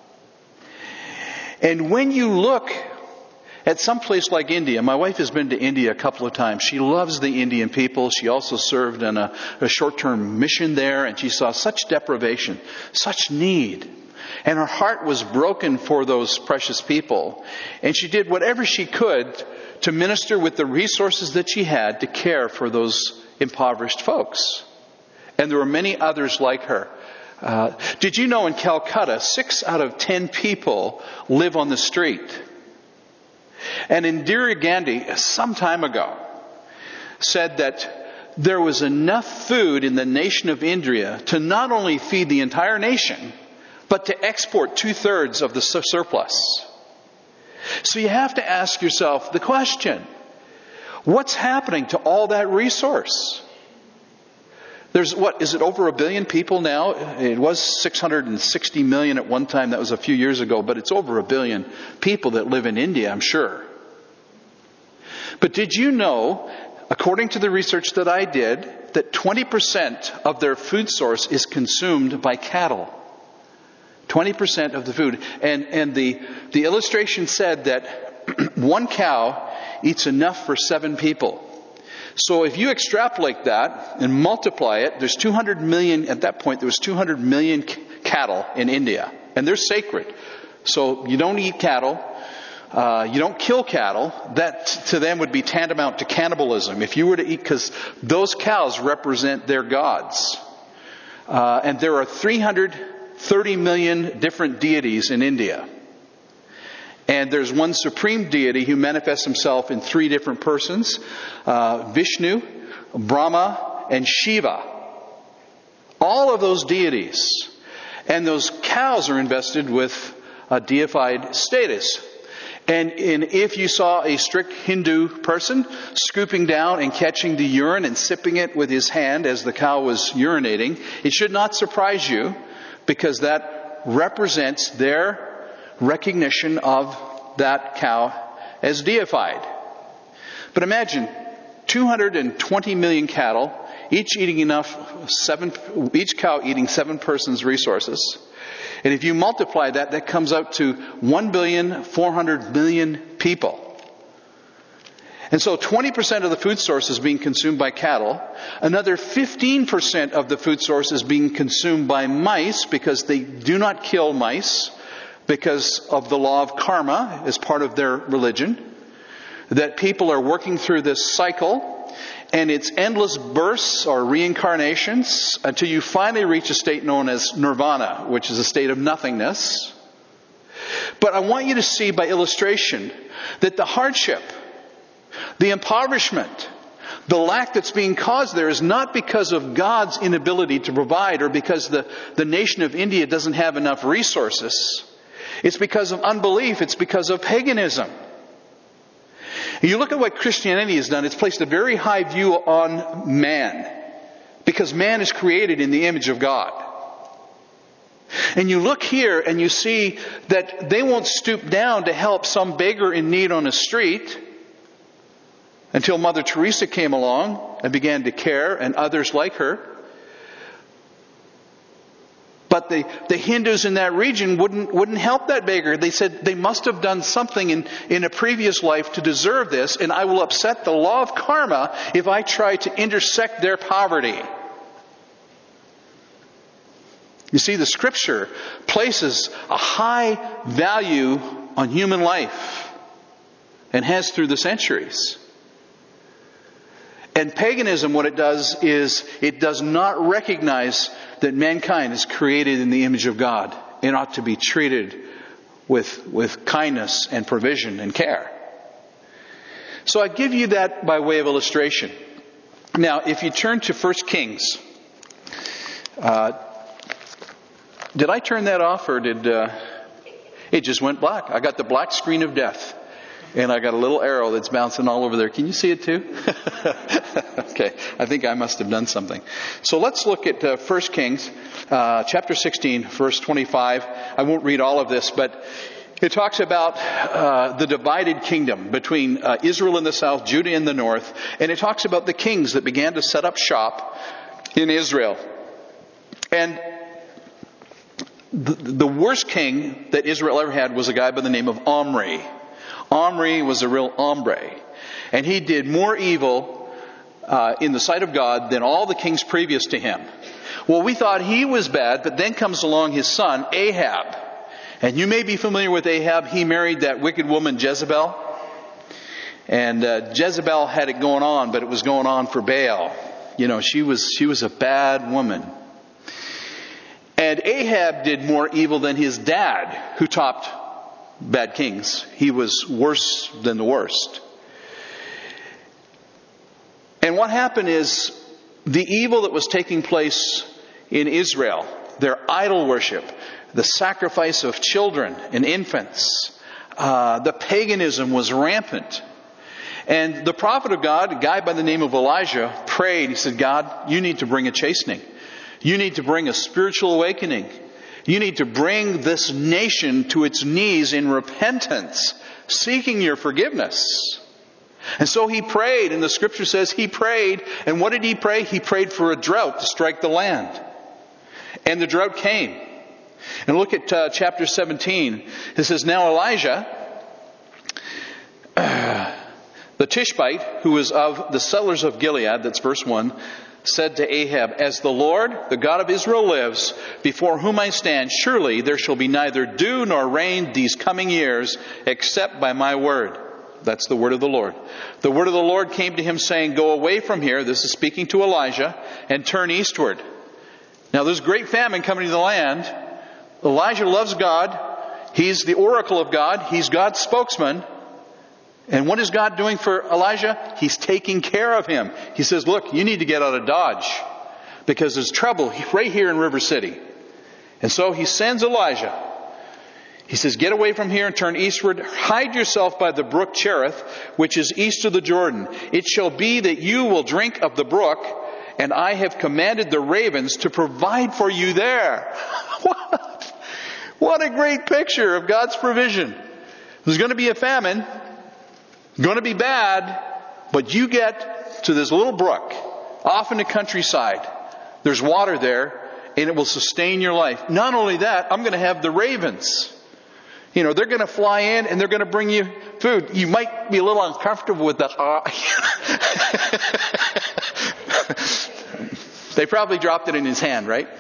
And when you look at some place like India, my wife has been to India a couple of times. She loves the Indian people. She also served in a short-term mission there, and she saw such deprivation, such need. And her heart was broken for those precious people. And she did whatever she could to minister with the resources that she had to care for those impoverished folks. And there were many others like her. Did you know in Calcutta, 6 out of 10 people live on the street? And Indira Gandhi, some time ago, said that there was enough food in the nation of India to not only feed the entire nation, but to export 2/3 of the surplus. So you have to ask yourself the question, what's happening to all that resource? There's is it over 1 billion people now? It was 660 million at one time. That was a few years ago, but it's over 1 billion people that live in India, I'm sure. But did you know, according to the research that I did, that 20% of their food source is consumed by cattle? 20% of the food. And the illustration said that one cow eats enough for 7 people. So if you extrapolate that and multiply it, there's 200 million, at that point there was 200 million cattle in India. And they're sacred. So you don't eat cattle. You don't kill cattle. That to them would be tantamount to cannibalism. If you were to eat, because those cows represent their gods. And there are 330 million different deities in India. And there's one supreme deity who manifests himself in 3 different persons. Vishnu, Brahma, and Shiva. All of those deities. And those cows are invested with a deified status. And if you saw a strict Hindu person scooping down and catching the urine and sipping it with his hand as the cow was urinating, it should not surprise you, because that represents their recognition of that cow as deified. But imagine 220 million cattle, each cow eating 7 persons' resources. And if you multiply that, that comes out to 1,400,000,000 people. And so 20% of the food source is being consumed by cattle. Another 15% of the food source is being consumed by mice, because they do not kill mice because of the law of karma as part of their religion. That people are working through this cycle, and it's endless births or reincarnations until you finally reach a state known as nirvana, which is a state of nothingness. But I want you to see by illustration that the hardship, the impoverishment, the lack that's being caused there is not because of God's inability to provide, or because the nation of India doesn't have enough resources. It's because of unbelief. It's because of paganism. You look at what Christianity has done. It's placed a very high view on man, because man is created in the image of God. And you look here and you see that they won't stoop down to help some beggar in need on a street until Mother Teresa came along and began to care, and others like her. But the Hindus in that region wouldn't help that beggar. They said they must have done something in a previous life to deserve this, and I will upset the law of karma if I try to intersect their poverty. You see, the Scripture places a high value on human life, and has through the centuries. And paganism, what it does is it does not recognize that mankind is created in the image of God and ought to be treated with kindness and provision and care. So I give you that by way of illustration. Now, if you turn to 1 Kings, did I turn that off, or did it just went black? I got the black screen of death. And I got a little arrow that's bouncing all over there. Can you see it too? Okay, I think I must have done something. So let's look at 1 Kings chapter 16, verse 25. I won't read all of this, but it talks about the divided kingdom between Israel in the south, Judah in the north. And it talks about the kings that began to set up shop in Israel. And the worst king that Israel ever had was a guy by the name of Omri. Omri was a real hombre. And he did more evil in the sight of God than all the kings previous to him. Well, we thought he was bad, but then comes along his son, Ahab. And you may be familiar with Ahab. He married that wicked woman, Jezebel. And Jezebel had it going on, but it was going on for Baal. You know, she was a bad woman. And Ahab did more evil than his dad, who topped bad kings. He was worse than the worst. And what happened is the evil that was taking place in Israel, their idol worship, the sacrifice of children and infants, the paganism was rampant. And the prophet of God, a guy by the name of Elijah, prayed. He said, God, you need to bring a chastening. You need to bring a spiritual awakening. You need to bring this nation to its knees in repentance, seeking your forgiveness. And so he prayed, and the scripture says he prayed. And what did he pray? He prayed for a drought to strike the land. And the drought came. And look at chapter 17. It says, now Elijah, the Tishbite, who was of the settlers of Gilead, that's verse 1, said to Ahab, as the Lord, the God of Israel lives, before whom I stand, surely there shall be neither dew nor rain these coming years, except by my word. That's the word of the Lord. The word of the Lord came to him saying, go away from here, this is speaking to Elijah, and turn eastward. Now there's great famine coming to the land. Elijah loves God. He's the oracle of God. He's God's spokesman. And what is God doing for Elijah? He's taking care of him. He says, look, you need to get out of Dodge because there's trouble right here in River City. And so he sends Elijah. He says, get away from here and turn eastward. Hide yourself by the brook Cherith, which is east of the Jordan. It shall be that you will drink of the brook, and I have commanded the ravens to provide for you there. What a great picture of God's provision. There's going to be a famine. Going to be bad, but you get to this little brook off in the countryside. There's water there, and it will sustain your life. Not only that, I'm going to have the ravens. You know, they're going to fly in and they're going to bring you food. You might be a little uncomfortable with that. They probably dropped it in his hand, right?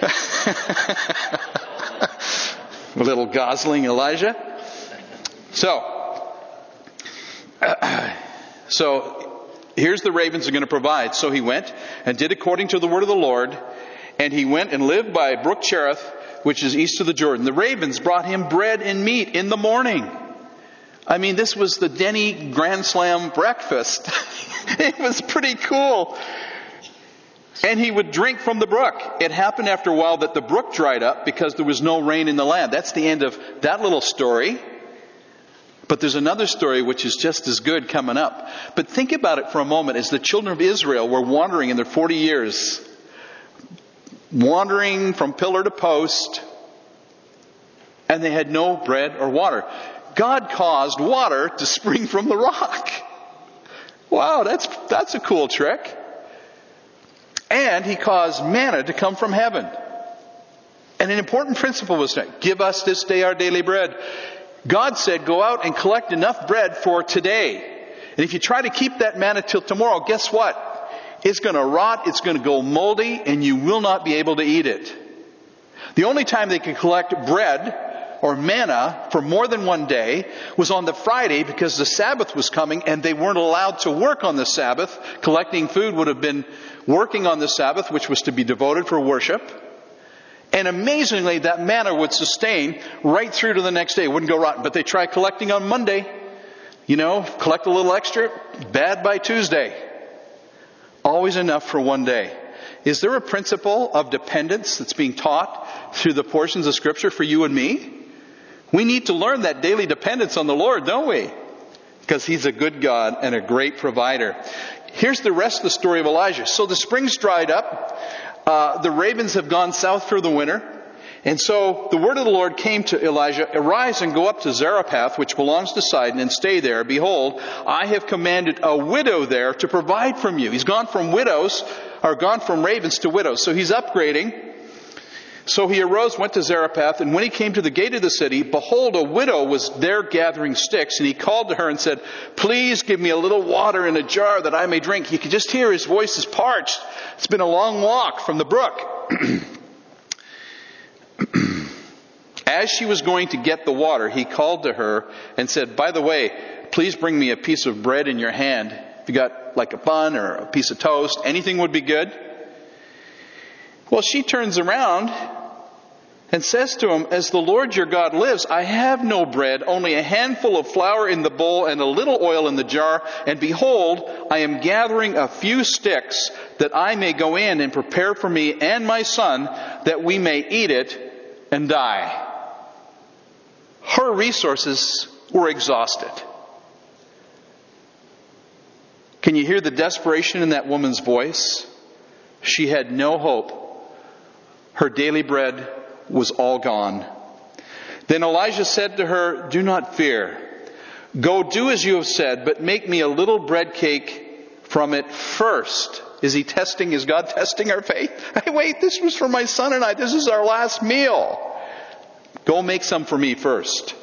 A little gosling Elijah. So here's the ravens are going to provide. So he went and did according to the word of the Lord. And he went and lived by Brook Cherith, which is east of the Jordan. The ravens brought him bread and meat in the morning. I mean, this was the Denny Grand Slam breakfast. It was pretty cool. And he would drink from the brook. It happened after a while that the brook dried up because there was no rain in the land. That's the end of that little story. But there's another story which is just as good coming up. But think about it for a moment. As the children of Israel were wandering in their 40 years, wandering from pillar to post, and they had no bread or water. God caused water to spring from the rock. Wow, that's a cool trick. And he caused manna to come from heaven. And an important principle was that, give us this day our daily bread. God said, go out and collect enough bread for today. And if you try to keep that manna till tomorrow, guess what? It's going to rot, it's going to go moldy, and you will not be able to eat it. The only time they could collect bread or manna for more than one day was on the Friday because the Sabbath was coming and they weren't allowed to work on the Sabbath. Collecting food would have been working on the Sabbath, which was to be devoted for worship. And amazingly, that manna would sustain right through to the next day. It wouldn't go rotten. But they tried collecting on Monday. You know, collect a little extra. Bad by Tuesday. Always enough for one day. Is there a principle of dependence that's being taught through the portions of Scripture for you and me? We need to learn that daily dependence on the Lord, don't we? Because He's a good God and a great provider. Here's the rest of the story of Elijah. So the springs dried up. The ravens have gone south for the winter. And so the word of the Lord came to Elijah, arise and go up to Zarephath, which belongs to Sidon, and stay there. Behold, I have commanded a widow there to provide from you. He's gone from ravens to widows. So he's upgrading. So he arose, went to Zarephath, and when he came to the gate of the city, behold, a widow was there gathering sticks. And he called to her and said, please give me a little water in a jar that I may drink. You could just hear his voice is parched. It's been a long walk from the brook. As she was going to get the water, he called to her and said, by the way, please bring me a piece of bread in your hand. If you got like a bun or a piece of toast, anything would be good. Well, she turns around and says to him, "As the Lord your God lives, I have no bread, only a handful of flour in the bowl and a little oil in the jar. And behold, I am gathering a few sticks that I may go in and prepare for me and my son, that we may eat it and die." Her resources were exhausted. Can you hear the desperation in that woman's voice? She had no hope. Her daily bread was all gone. Then Elijah said to her, "Do not fear. Go do as you have said, but make me a little bread cake from it first." Is God testing our faith? Hey, wait, this was for my son and I. This is our last meal. Go make some for me first.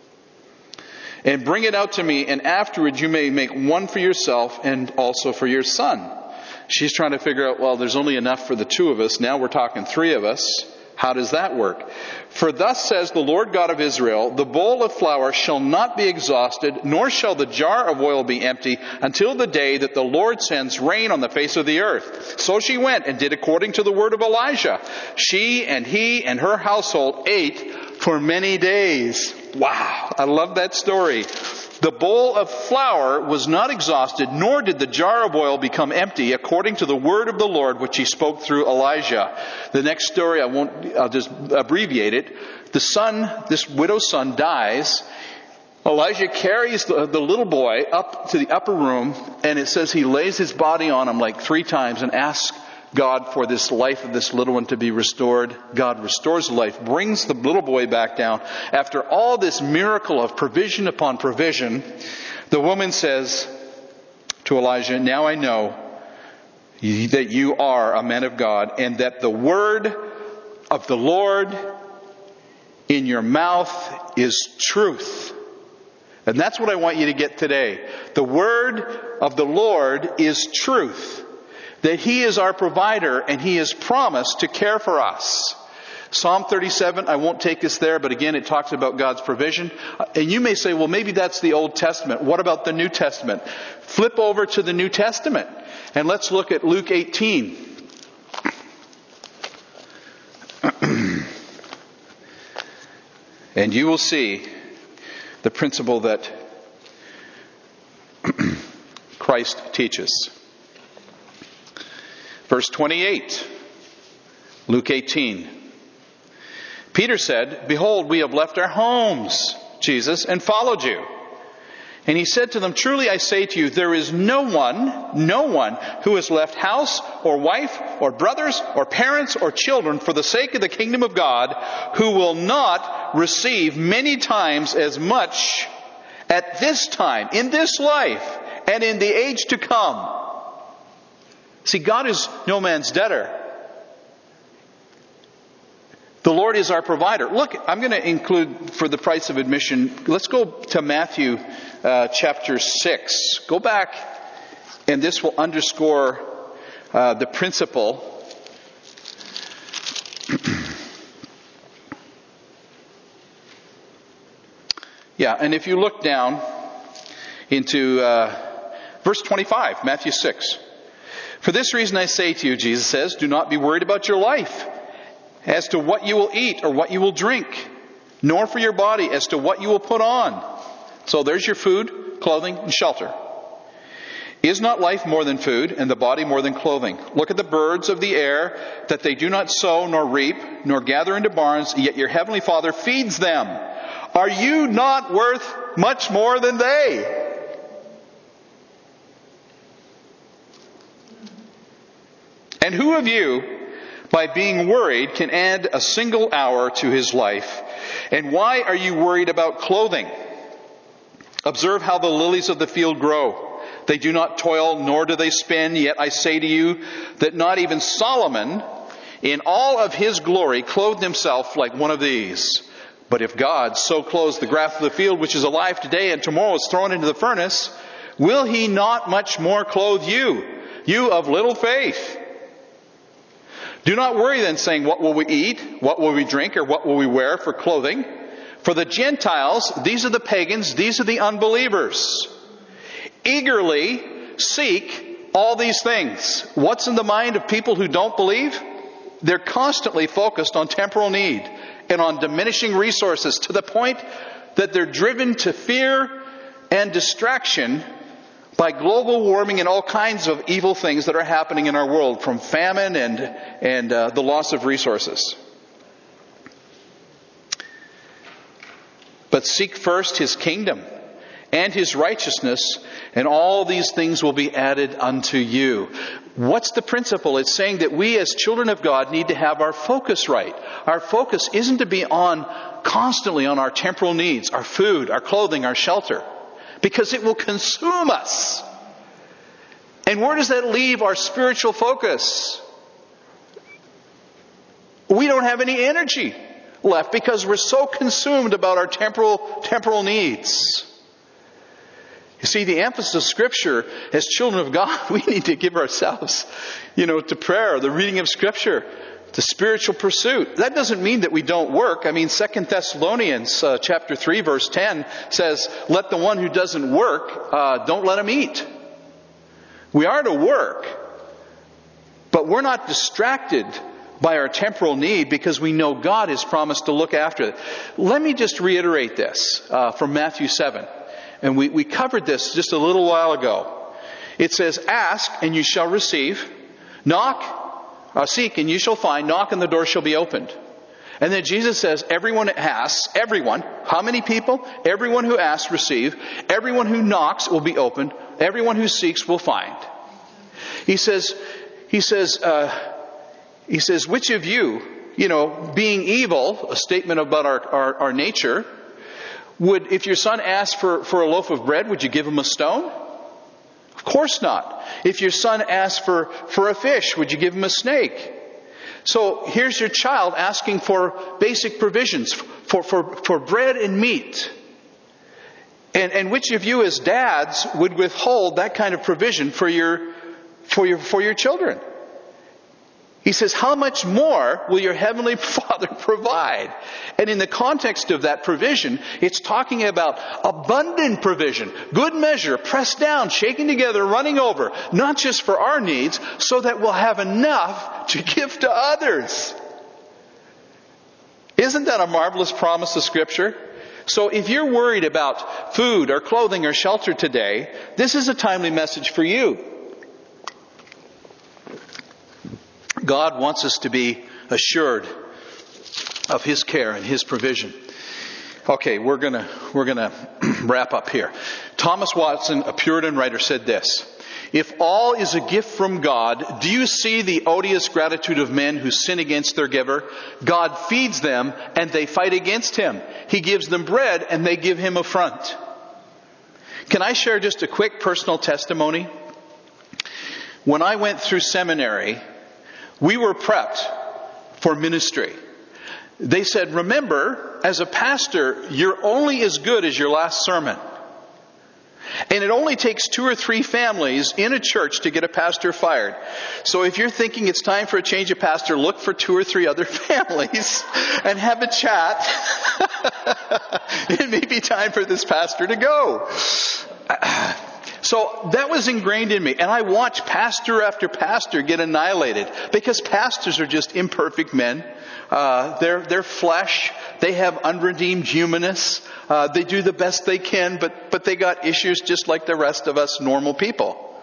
And bring it out to me, and afterwards you may make one for yourself and also for your son. She's trying to figure out, well, there's only enough for the two of us. Now we're talking three of us. How does that work? "For thus says the Lord God of Israel, the bowl of flour shall not be exhausted, nor shall the jar of oil be empty, until the day that the Lord sends rain on the face of the earth." So she went and did according to the word of Elijah. She and he and her household ate for many days. Wow, I love that story. The bowl of flour was not exhausted, nor did the jar of oil become empty, according to the word of the Lord which he spoke through Elijah. The next story, I'll just abbreviate it. This widow's son dies. Elijah carries the little boy up to the upper room, and it says he lays his body on him like 3 times and asks God for this life of this little one to be restored. God restores life, brings the little boy back down. After all this miracle of provision upon provision, the woman says to Elijah, "Now I know that you are a man of God, and that the word of the Lord in your mouth is truth." And that's what I want you to get today. The word of the Lord is truth. That he is our provider, and he has promised to care for us. Psalm 37, I won't take us there, but again, it talks about God's provision. And you may say, well, maybe that's the Old Testament. What about the New Testament? Flip over to the New Testament, and let's look at Luke 18. And you will see the principle that Christ teaches. Verse 28, Luke 18. Peter said, "Behold, we have left our homes, Jesus, and followed you." And he said to them, "Truly I say to you, there is no one who has left house or wife or brothers or parents or children for the sake of the kingdom of God, who will not receive many times as much at this time, in this life, and in the age to come." See, God is no man's debtor. The Lord is our provider. Look, I'm going to include, for the price of admission, let's go to Matthew chapter 6. Go back, and this will underscore the principle. Yeah, and if you look down into verse 25, Matthew 6. "For this reason I say to you," Jesus says, "do not be worried about your life as to what you will eat or what you will drink, nor for your body as to what you will put on." So there's your food, clothing, and shelter. "Is not life more than food, and the body more than clothing? Look at the birds of the air, that they do not sow, nor reap, nor gather into barns, yet your heavenly Father feeds them. Are you not worth much more than they?" "And who of you, by being worried, can add a single hour to his life? And why are you worried about clothing? Observe how the lilies of the field grow. They do not toil, nor do they spin. Yet I say to you that not even Solomon, in all of his glory, clothed himself like one of these. But if God so clothes the grass of the field, which is alive today and tomorrow is thrown into the furnace, will he not much more clothe you, you of little faith? Do not worry then, saying, what will we eat? What will we drink? Or what will we wear for clothing? For the Gentiles, these are the pagans, these are the unbelievers. Eagerly seek all these things. What's in the mind of people who don't believe? They're constantly focused on temporal need. and on diminishing resources to the point that they're driven to fear and distraction by global warming and all kinds of evil things that are happening in our world, from famine and the loss of resources. But seek first His kingdom and His righteousness, and all these things will be added unto you. What's the principle? It's saying that we as children of God need to have our focus right. Our focus isn't to be constantly on our temporal needs, our food, our clothing, our shelter, because it will consume us. And where does that leave our spiritual focus? We don't have any energy left because we're so consumed about our temporal needs. You see, the emphasis of Scripture, as children of God, we need to give ourselves, to prayer, the reading of Scripture, to spiritual pursuit. That doesn't mean that we don't work. 2 Thessalonians chapter 3, verse 10 says, let the one who doesn't work, don't let him eat. We are to work, but we're not distracted by our temporal need because we know God has promised to look after it. Let me just reiterate this from Matthew 7. And we covered this just a little while ago. It says, ask and you shall receive. Seek and you shall find. Knock and the door shall be opened. And then Jesus says, everyone asks, everyone. How many people? Everyone who asks, receive. Everyone who knocks will be opened. Everyone who seeks will find. He says, which of you, being evil, a statement about our nature, if your son asked for a loaf of bread, would you give him a stone? Of course not. If your son asked for a fish, would you give him a snake? So here's your child asking for basic provisions, for bread and meat. And which of you as dads would withhold that kind of provision for your children? He says, how much more will your heavenly Father provide? And in the context of that provision, it's talking about abundant provision, good measure, pressed down, shaken together, running over, not just for our needs, so that we'll have enough to give to others. Isn't that a marvelous promise of Scripture? So if you're worried about food or clothing or shelter today, this is a timely message for you. God wants us to be assured of His care and His provision. Okay, we're gonna wrap up here. Thomas Watson, a Puritan writer, said this: if all is a gift from God, do you see the odious gratitude of men who sin against their giver? God feeds them and they fight against Him. He gives them bread and they give Him affront. Can I share just a quick personal testimony? When I went through seminary, we were prepped for ministry. They said, remember, as a pastor, you're only as good as your last sermon. And it only takes 2 or 3 families in a church to get a pastor fired. So if you're thinking it's time for a change of pastor, look for 2 or 3 other families and have a chat. It may be time for this pastor to go. So that was ingrained in me. And I watched pastor after pastor get annihilated because pastors are just imperfect men. They're flesh. They have unredeemed humanness. They do the best they can, but they got issues just like the rest of us normal people.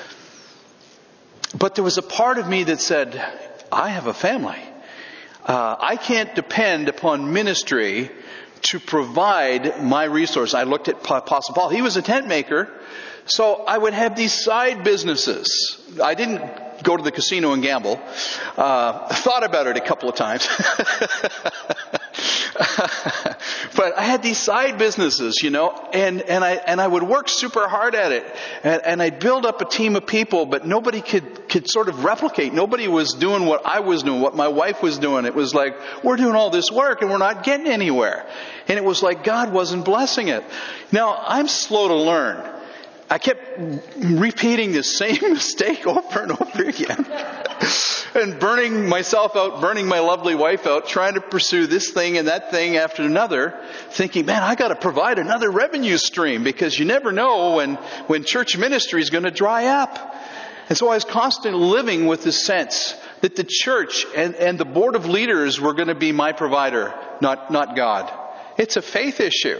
But there was a part of me that said, I have a family. I can't depend upon ministry to provide my resource. I looked at Apostle Paul. He was a tent maker. So I would have these side businesses. I didn't go to the casino and gamble. Thought about it a couple of times. But I had these side businesses, and I would work super hard at it. And I'd build up a team of people, but nobody could sort of replicate. Nobody was doing what I was doing, what my wife was doing. It was like, we're doing all this work and we're not getting anywhere. And it was like God wasn't blessing it. Now, I'm slow to learn. I kept repeating the same mistake over and over again. And burning myself out, burning my lovely wife out, trying to pursue this thing and that thing after another, thinking, man, I got to provide another revenue stream because you never know when church ministry is going to dry up. And so I was constantly living with this sense that the church and the board of leaders were going to be my provider, not God. It's a faith issue.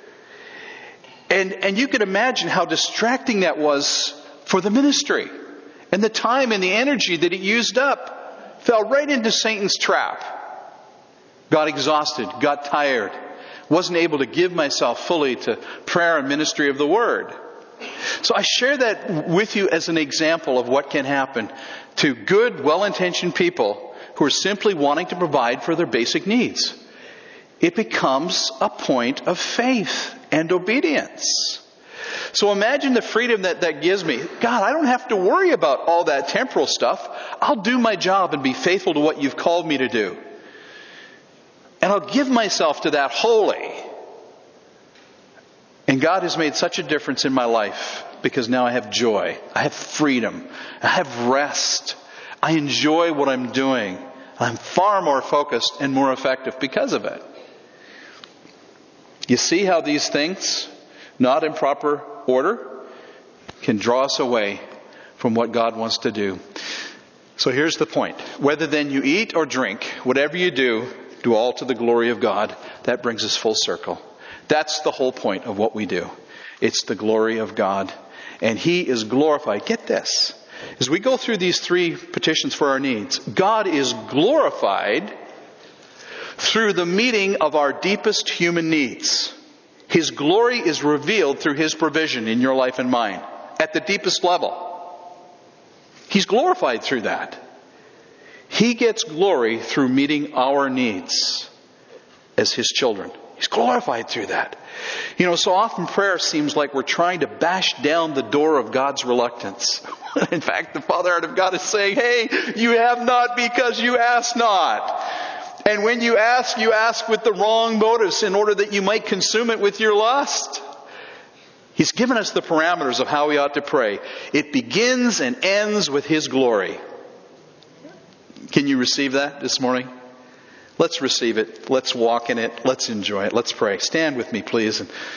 And you can imagine how distracting that was for the ministry. And the time and the energy that it used up fell right into Satan's trap. Got exhausted, got tired, wasn't able to give myself fully to prayer and ministry of the Word. So I share that with you as an example of what can happen to good, well-intentioned people who are simply wanting to provide for their basic needs. It becomes a point of faith and obedience. So imagine the freedom that gives me. God, I don't have to worry about all that temporal stuff. I'll do my job and be faithful to what you've called me to do. And I'll give myself to that wholly. And God has made such a difference in my life because now I have joy. I have freedom. I have rest. I enjoy what I'm doing. I'm far more focused and more effective because of it. You see how these things, not in proper order, can draw us away from what God wants to do. So here's the point. Whether then you eat or drink, whatever you do all to the glory of God. That brings us full circle. That's the whole point of what we do. It's the glory of God. And He is glorified. Get this. As we go through these three petitions for our needs, God is glorified through the meeting of our deepest human needs. His glory is revealed through His provision in your life and mine at the deepest level. He's glorified through that. He gets glory through meeting our needs as His children. He's glorified through that. You know, so often prayer seems like we're trying to bash down the door of God's reluctance. In fact, the Father heart of God is saying, hey, you have not because you ask not. And when you ask with the wrong motives in order that you might consume it with your lust. He's given us the parameters of how we ought to pray. It begins and ends with His glory. Can you receive that this morning? Let's receive it. Let's walk in it. Let's enjoy it. Let's pray. Stand with me, please.